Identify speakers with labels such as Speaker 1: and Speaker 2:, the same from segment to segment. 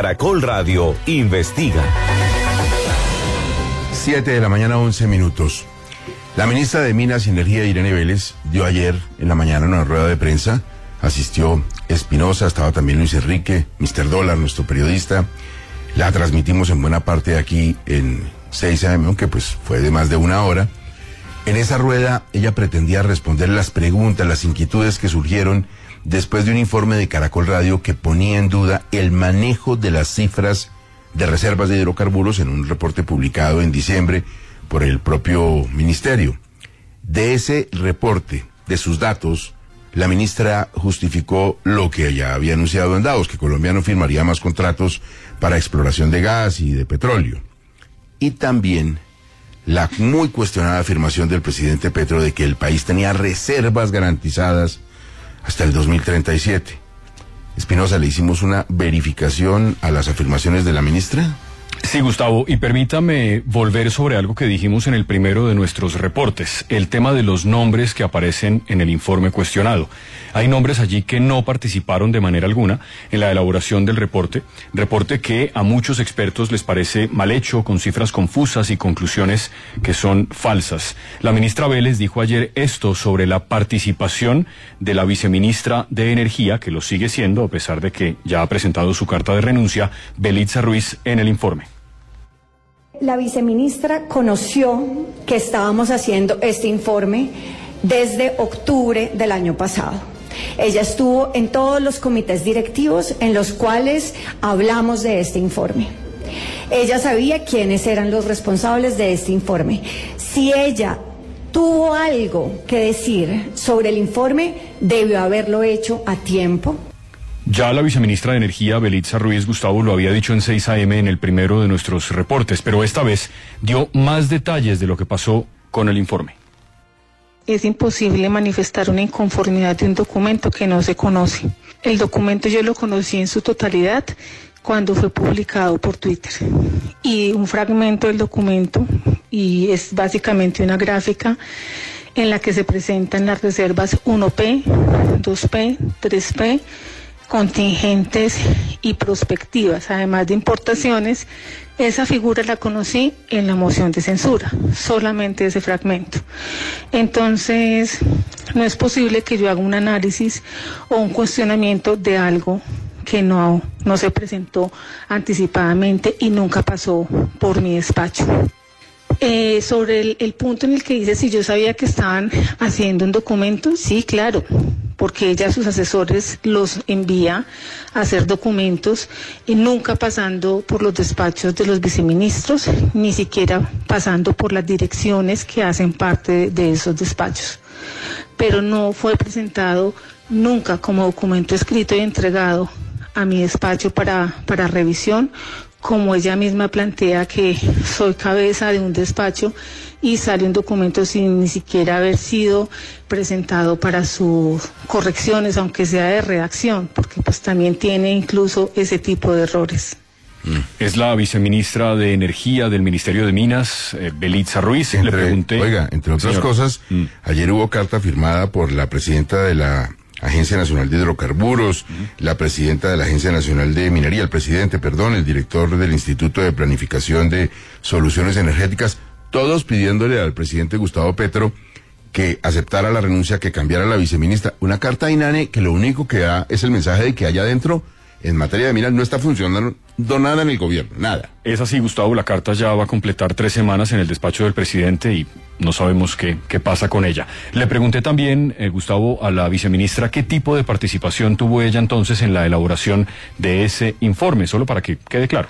Speaker 1: Caracol Radio investiga.
Speaker 2: 7:11 a.m. La ministra de Minas y Energía, Irene Vélez, dio ayer en la mañana una rueda de prensa. Asistió Espinosa, estaba también Luis Enrique, Mr. Dólar, nuestro periodista. La transmitimos en buena parte aquí en 6 a.m., aunque pues fue de más de una hora. En esa rueda ella pretendía responder las preguntas, las inquietudes que surgieron después de un informe de Caracol Radio que ponía en duda el manejo de las cifras de reservas de hidrocarburos en un reporte publicado en diciembre por el propio ministerio. De ese reporte, de sus datos, la ministra justificó lo que ya había anunciado en Davos, que Colombia no firmaría más contratos para exploración de gas y de petróleo. Y también la muy cuestionada afirmación del presidente Petro de que el país tenía reservas garantizadas hasta el 2037. Espinosa, ¿le hicimos una verificación a las afirmaciones de la ministra?
Speaker 3: Sí, Gustavo, y permítame volver sobre algo que dijimos en el primero de nuestros reportes, el tema de los nombres que aparecen en el informe cuestionado. Hay nombres allí que no participaron de manera alguna en la elaboración del reporte que a muchos expertos les parece mal hecho, con cifras confusas y conclusiones que son falsas. La ministra Vélez dijo ayer esto sobre la participación de la viceministra de Energía, que lo sigue siendo a pesar de que ya ha presentado su carta de renuncia, Belitza Ruiz, en el informe.
Speaker 4: La viceministra conoció que estábamos haciendo este informe desde octubre del año pasado. Ella estuvo en todos los comités directivos en los cuales hablamos de este informe. Ella sabía quiénes eran los responsables de este informe. Si ella tuvo algo que decir sobre el informe, debió haberlo hecho a tiempo.
Speaker 3: Ya la viceministra de Energía, Belitza Ruiz, Gustavo, lo había dicho en 6 a.m. en el primero de nuestros reportes, pero esta vez dio más detalles de lo que pasó con el informe.
Speaker 5: Es imposible manifestar una inconformidad de un documento que no se conoce. El documento yo lo conocí en su totalidad cuando fue publicado por Twitter. Y un fragmento del documento, y es básicamente una gráfica en la que se presentan las reservas 1P, 2P, 3P, contingentes y prospectivas, además de importaciones. Esa figura la conocí en la moción de censura, solamente ese fragmento. Entonces, no es posible que yo haga un análisis o un cuestionamiento de algo que no se presentó anticipadamente y nunca pasó por mi despacho. Sobre el punto en el que dice si yo sabía que estaban haciendo un documento, sí, claro, porque ella a sus asesores los envía a hacer documentos y nunca pasando por los despachos de los viceministros, ni siquiera pasando por las direcciones que hacen parte de esos despachos. Pero no fue presentado nunca como documento escrito y entregado a mi despacho para revisión, como ella misma plantea que soy cabeza de un despacho y sale un documento sin ni siquiera haber sido presentado para sus correcciones, aunque sea de redacción, porque pues también tiene incluso ese tipo de errores.
Speaker 3: Es la viceministra de Energía del Ministerio de Minas, Belitza Ruiz. Le pregunté...
Speaker 2: Oiga, entre otras cosas, ayer hubo carta firmada por la presidenta de la Agencia Nacional de Hidrocarburos, la presidenta de la Agencia Nacional de Minería, el director del Instituto de Planificación de Soluciones Energéticas, todos pidiéndole al presidente Gustavo Petro que aceptara la renuncia, que cambiara la viceministra. Una carta inane que lo único que da es el mensaje de que allá adentro, en materia de minas, no está funcionando nada en el gobierno, nada.
Speaker 3: Es así, Gustavo, la carta ya va a completar 3 semanas en el despacho del presidente y no sabemos qué pasa con ella. Le pregunté también, Gustavo, a la viceministra qué tipo de participación tuvo ella entonces en la elaboración de ese informe, solo para que quede claro.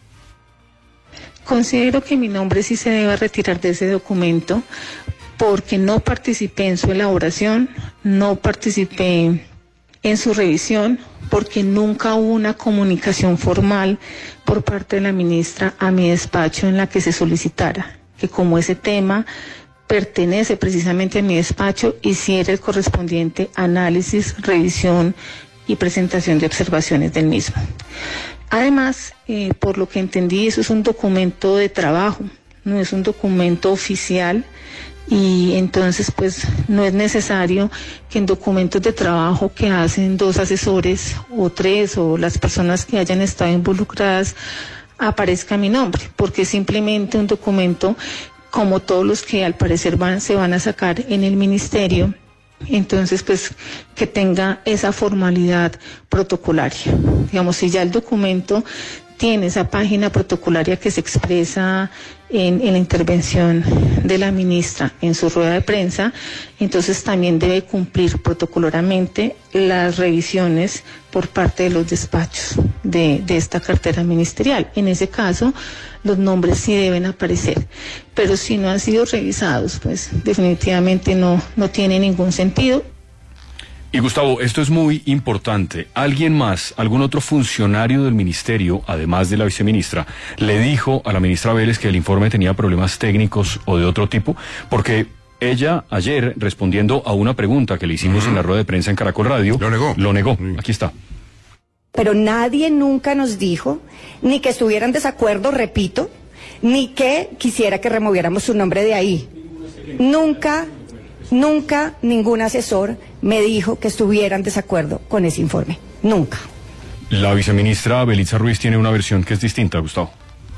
Speaker 5: Considero que mi nombre sí se debe retirar de ese documento porque no participé en su elaboración, no participé en su revisión, porque nunca hubo una comunicación formal por parte de la ministra a mi despacho en la que se solicitara que, como ese tema pertenece precisamente a mi despacho, hiciera el correspondiente análisis, revisión y presentación de observaciones del mismo. Además, por lo que entendí, eso es un documento de trabajo, no es un documento oficial y entonces pues no es necesario que en documentos de trabajo que hacen 2 asesores o 3 o las personas que hayan estado involucradas aparezca mi nombre, porque es simplemente un documento como todos los que al parecer se van a sacar en el ministerio. Entonces, pues, que tenga esa formalidad protocolaria. Digamos, si ya el documento tiene esa página protocolaria que se expresa en la intervención de la ministra en su rueda de prensa, entonces también debe cumplir protocolarmente las revisiones por parte de los despachos de esta cartera ministerial. En ese caso, los nombres sí deben aparecer, pero si no han sido revisados, pues definitivamente no tiene ningún sentido.
Speaker 3: Y Gustavo, esto es muy importante. ¿Alguien más, algún otro funcionario del ministerio, además de la viceministra, le dijo a la ministra Vélez que el informe tenía problemas técnicos o de otro tipo? Porque ella ayer, respondiendo a una pregunta que le hicimos en la rueda de prensa en Caracol Radio, lo negó. Aquí está.
Speaker 4: Pero nadie nunca nos dijo ni que estuviera en desacuerdo, repito, ni que quisiera que removiéramos su nombre de ahí. Nunca ningún asesor me dijo que estuviera en desacuerdo con ese informe. Nunca.
Speaker 3: La viceministra Belitza Ruiz tiene una versión que es distinta, Gustavo.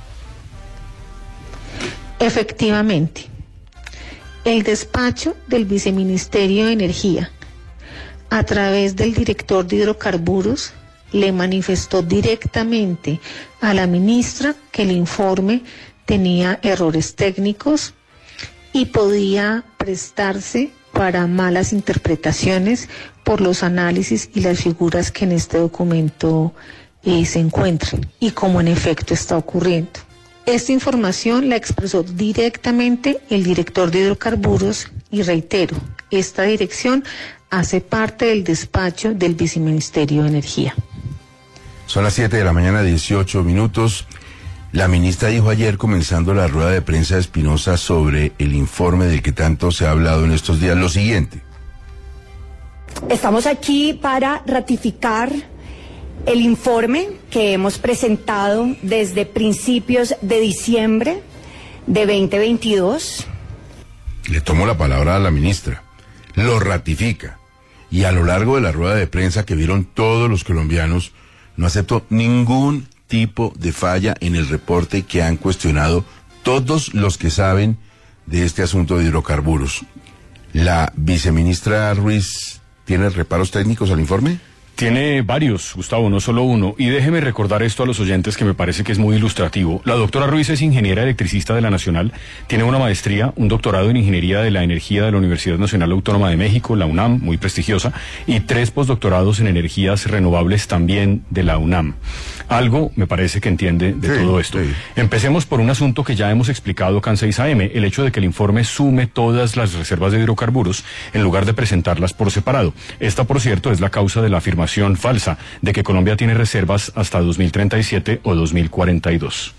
Speaker 5: Efectivamente. El despacho del Viceministerio de Energía, a través del director de hidrocarburos, le manifestó directamente a la ministra que el informe tenía errores técnicos y podía prestarse para malas interpretaciones por los análisis y las figuras que en este documento se encuentran, y como en efecto está ocurriendo. Esta información la expresó directamente el director de hidrocarburos y reitero, esta dirección hace parte del despacho del Viceministerio de Energía.
Speaker 2: Son las 7 de la mañana, 18 minutos. La ministra dijo ayer, comenzando la rueda de prensa de Espinosa sobre el informe del que tanto se ha hablado en estos días, lo siguiente.
Speaker 4: Estamos aquí para ratificar el informe que hemos presentado desde principios de diciembre de 2022.
Speaker 2: Le tomo la palabra a la ministra. Lo ratifica. Y a lo largo de la rueda de prensa que vieron todos los colombianos, no aceptó ningún tipo de falla en el reporte que han cuestionado todos los que saben de este asunto de hidrocarburos. ¿La viceministra Ruiz tiene reparos técnicos al informe?
Speaker 3: Tiene varios, Gustavo, no solo uno. Y déjeme recordar esto a los oyentes que me parece que es muy ilustrativo. La doctora Ruiz es ingeniera electricista de la Nacional, tiene una maestría, un doctorado en Ingeniería de la Energía de la Universidad Nacional Autónoma de México, la UNAM, muy prestigiosa, y 3 postdoctorados en energías renovables también de la UNAM. Algo me parece que entiende de todo esto. Sí. Empecemos por un asunto que ya hemos explicado acá en 6 AM, el hecho de que el informe sume todas las reservas de hidrocarburos en lugar de presentarlas por separado. Esta, por cierto, es la causa de la afirmación falsa de que Colombia tiene reservas hasta 2037 o 2042.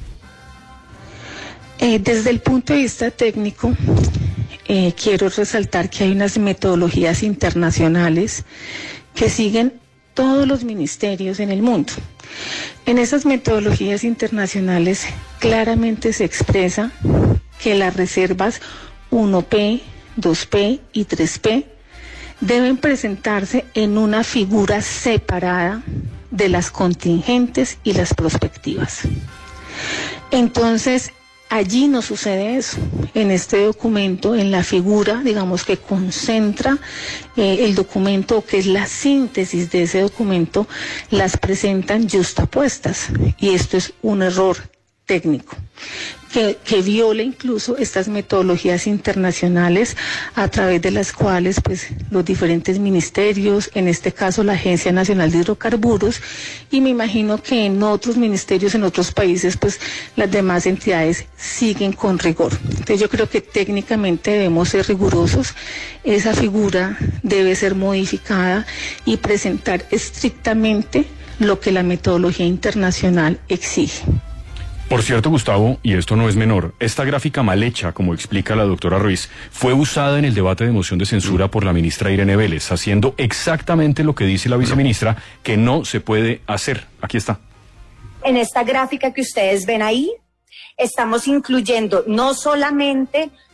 Speaker 5: Desde el punto de vista técnico, quiero resaltar que hay unas metodologías internacionales que siguen todos los ministerios en el mundo. En esas metodologías internacionales claramente se expresa que las reservas 1P, 2P y 3P deben presentarse en una figura separada de las contingentes y las prospectivas. Entonces, allí no sucede eso. En este documento, en la figura, digamos, que concentra el documento, que es la síntesis de ese documento, las presentan yuxtapuestas. Y esto es un error técnico que viola incluso estas metodologías internacionales a través de las cuales pues los diferentes ministerios, en este caso la Agencia Nacional de Hidrocarburos, y me imagino que en otros ministerios, en otros países, pues las demás entidades siguen con rigor. Entonces yo creo que técnicamente debemos ser rigurosos, esa figura debe ser modificada y presentar estrictamente lo que la metodología internacional exige.
Speaker 3: Por cierto, Gustavo, y esto no es menor, esta gráfica mal hecha, como explica la doctora Ruiz, fue usada en el debate de moción de censura por la ministra Irene Vélez, haciendo exactamente lo que dice la viceministra, que no se puede hacer. Aquí está.
Speaker 4: En esta gráfica que ustedes ven ahí, estamos incluyendo no solamente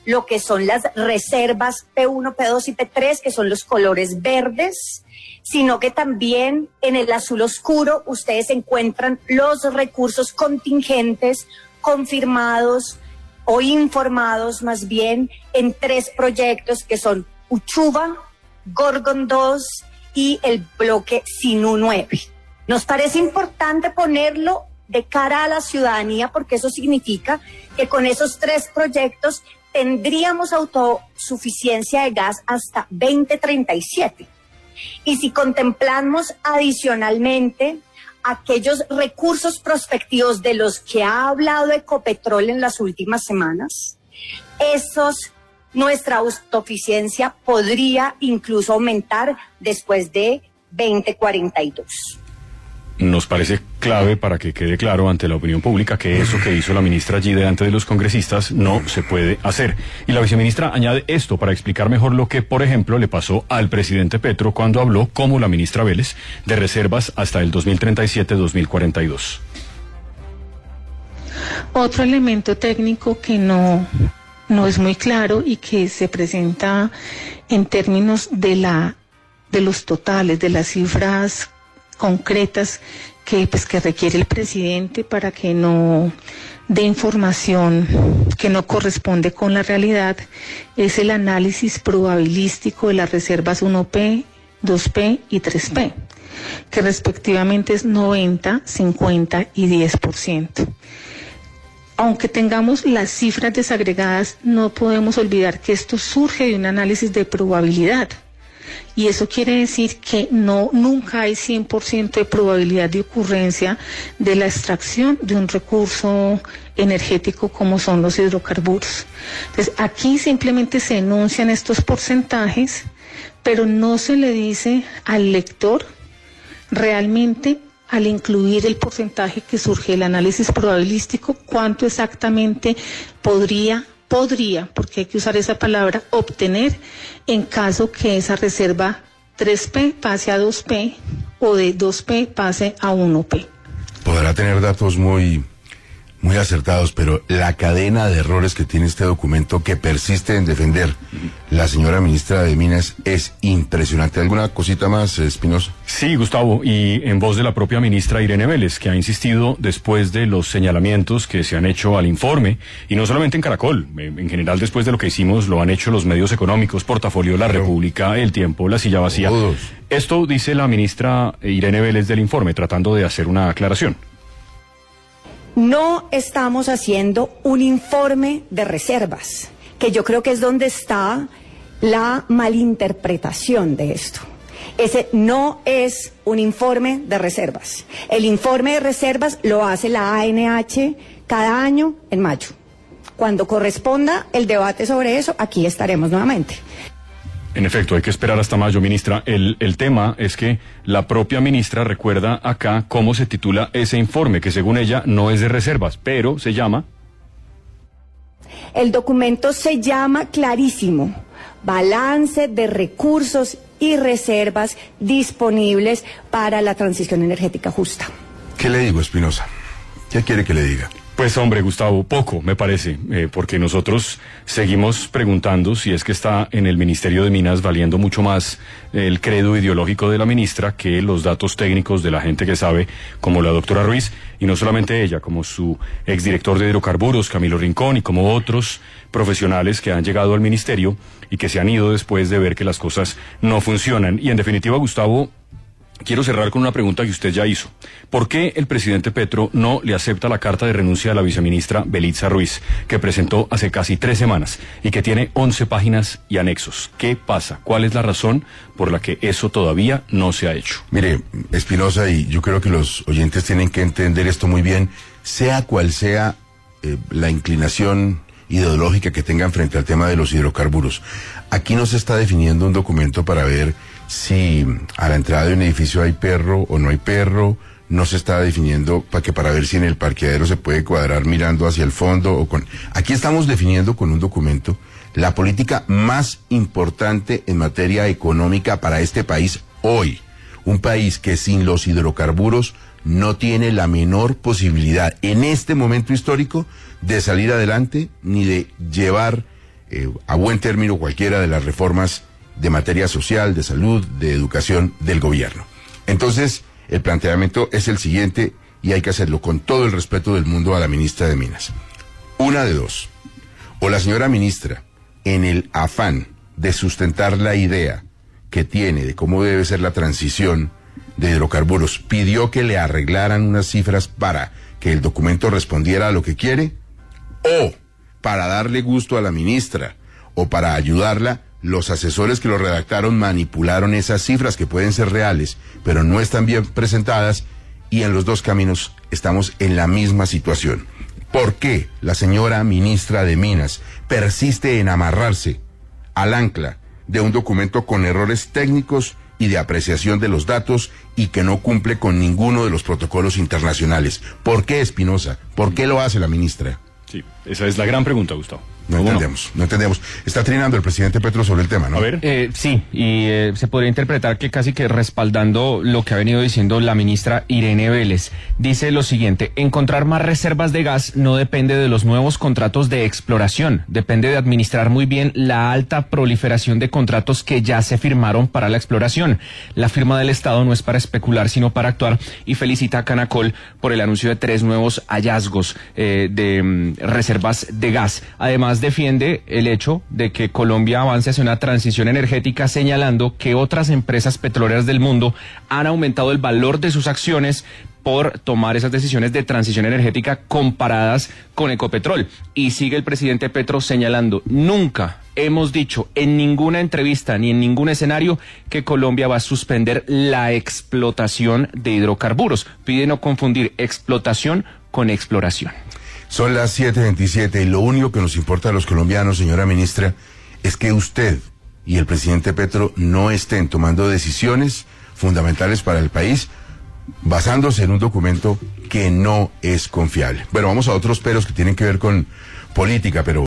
Speaker 4: lo que son las reservas P1, P2 y P3, que son los colores verdes, sino que también en el azul oscuro ustedes encuentran los recursos contingentes confirmados o informados más bien en 3 proyectos que son Uchuva, Gorgon 2 y el bloque Sinú 9. Nos parece importante ponerlo de cara a la ciudadanía porque eso significa que con esos 3 proyectos tendríamos autosuficiencia de gas hasta 2037. Y si contemplamos adicionalmente aquellos recursos prospectivos de los que ha hablado Ecopetrol en las últimas semanas, nuestra autosuficiencia podría incluso aumentar después de 2042.
Speaker 3: Nos parece clave para que quede claro ante la opinión pública que eso que hizo la ministra allí delante de los congresistas no se puede hacer. Y la viceministra añade esto para explicar mejor lo que, por ejemplo, le pasó al presidente Petro cuando habló, como la ministra Vélez, de reservas hasta el 2037-2042.
Speaker 5: Otro elemento técnico que no es muy claro y que se presenta en términos de los totales, de las cifras concretas que requiere el presidente para que no dé información que no corresponde con la realidad, es el análisis probabilístico de las reservas 1P, 2P y 3P, que respectivamente es 90, 50 y 10%. Aunque tengamos las cifras desagregadas, no podemos olvidar que esto surge de un análisis de probabilidad. Y eso quiere decir que nunca hay 100% de probabilidad de ocurrencia de la extracción de un recurso energético como son los hidrocarburos. Entonces, aquí simplemente se enuncian estos porcentajes, pero no se le dice al lector realmente, al incluir el porcentaje que surge del análisis probabilístico, cuánto exactamente podría, porque hay que usar esa palabra, obtener en caso que esa reserva 3P pase a 2P o de 2P pase a 1P.
Speaker 2: Podrá tener datos muy acertados, pero la cadena de errores que tiene este documento que persiste en defender la señora ministra de Minas es impresionante. ¿Alguna cosita más, Espinosa?
Speaker 3: Sí, Gustavo, y en voz de la propia ministra Irene Vélez, que ha insistido después de los señalamientos que se han hecho al informe, y no solamente en Caracol, en general después de lo que hicimos lo han hecho los medios económicos, Portafolio, La República, El Tiempo, La Silla Vacía.
Speaker 2: Todos.
Speaker 3: Esto dice la ministra Irene Vélez del informe, tratando de hacer una aclaración.
Speaker 4: No estamos haciendo un informe de reservas, que yo creo que es donde está la malinterpretación de esto. Ese no es un informe de reservas. El informe de reservas lo hace la ANH cada año en mayo. Cuando corresponda el debate sobre eso, aquí estaremos nuevamente.
Speaker 3: En efecto, hay que esperar hasta mayo, ministra. El tema es que la propia ministra recuerda acá cómo se titula ese informe, que según ella no es de reservas, pero se llama...
Speaker 4: El documento se llama clarísimo, Balance de recursos y reservas disponibles para la transición energética justa.
Speaker 2: ¿Qué le digo, Espinosa? ¿Qué quiere que le diga?
Speaker 3: Pues hombre, Gustavo, poco me parece, porque nosotros seguimos preguntando si es que está en el Ministerio de Minas valiendo mucho más el credo ideológico de la ministra que los datos técnicos de la gente que sabe, como la doctora Ruiz, y no solamente ella, como su exdirector de hidrocarburos, Camilo Rincón, y como otros profesionales que han llegado al ministerio y que se han ido después de ver que las cosas no funcionan. Y en definitiva, Gustavo, quiero cerrar con una pregunta que usted ya hizo. ¿Por qué el presidente Petro no le acepta la carta de renuncia a la viceministra Belitza Ruiz, que presentó hace casi 3 semanas y que tiene 11 páginas y anexos? ¿Qué pasa? ¿Cuál es la razón por la que eso todavía no se ha hecho?
Speaker 2: Mire, Espinosa, y yo creo que los oyentes tienen que entender esto muy bien, sea cual sea la inclinación ideológica que tengan frente al tema de los hidrocarburos. Aquí no se está definiendo un documento para ver si a la entrada de un edificio hay perro o no hay perro, no se está definiendo para ver si en el parqueadero se puede cuadrar mirando hacia el fondo o con... Aquí estamos definiendo con un documento la política más importante en materia económica para este país hoy. Un país que sin los hidrocarburos no tiene la menor posibilidad en este momento histórico de salir adelante ni de llevar a buen término cualquiera de las reformas de materia social, de salud, de educación del gobierno. Entonces, el planteamiento es el siguiente, y hay que hacerlo con todo el respeto del mundo a la ministra de Minas. Una de dos. O la señora ministra, en el afán de sustentar la idea que tiene de cómo debe ser la transición de hidrocarburos, pidió que le arreglaran unas cifras para que el documento respondiera a lo que quiere, o para darle gusto a la ministra, o para ayudarla, los asesores que lo redactaron manipularon esas cifras que pueden ser reales, pero no están bien presentadas, y en los dos caminos estamos en la misma situación. ¿Por qué la señora ministra de Minas persiste en amarrarse al ancla de un documento con errores técnicos y de apreciación de los datos y que no cumple con ninguno de los protocolos internacionales? ¿Por qué, Espinosa? ¿Por qué lo hace la ministra?
Speaker 3: Sí, esa es la gran pregunta, Gustavo.
Speaker 2: No entendemos. Está trinando el presidente Petro sobre el tema, ¿no?
Speaker 3: A ver.
Speaker 6: Sí, y se podría interpretar que casi que respaldando lo que ha venido diciendo la ministra Irene Vélez. Dice lo siguiente: encontrar más reservas de gas no depende de los nuevos contratos de exploración, depende de administrar muy bien la alta proliferación de contratos que ya se firmaron para la exploración. La firma del Estado no es para especular, sino para actuar, y felicita a Canacol por el anuncio de 3 nuevos hallazgos de reservas de gas. Además, defiende el hecho de que Colombia avance hacia una transición energética, señalando que otras empresas petroleras del mundo han aumentado el valor de sus acciones por tomar esas decisiones de transición energética comparadas con Ecopetrol. Y sigue el presidente Petro señalando: nunca hemos dicho en ninguna entrevista ni en ningún escenario que Colombia va a suspender la explotación de hidrocarburos. Pide no confundir explotación con exploración.
Speaker 2: Son las 7:27 y lo único que nos importa a los colombianos, señora ministra, es que usted y el presidente Petro no estén tomando decisiones fundamentales para el país basándose en un documento que no es confiable. Bueno, vamos a otros peros que tienen que ver con política, pero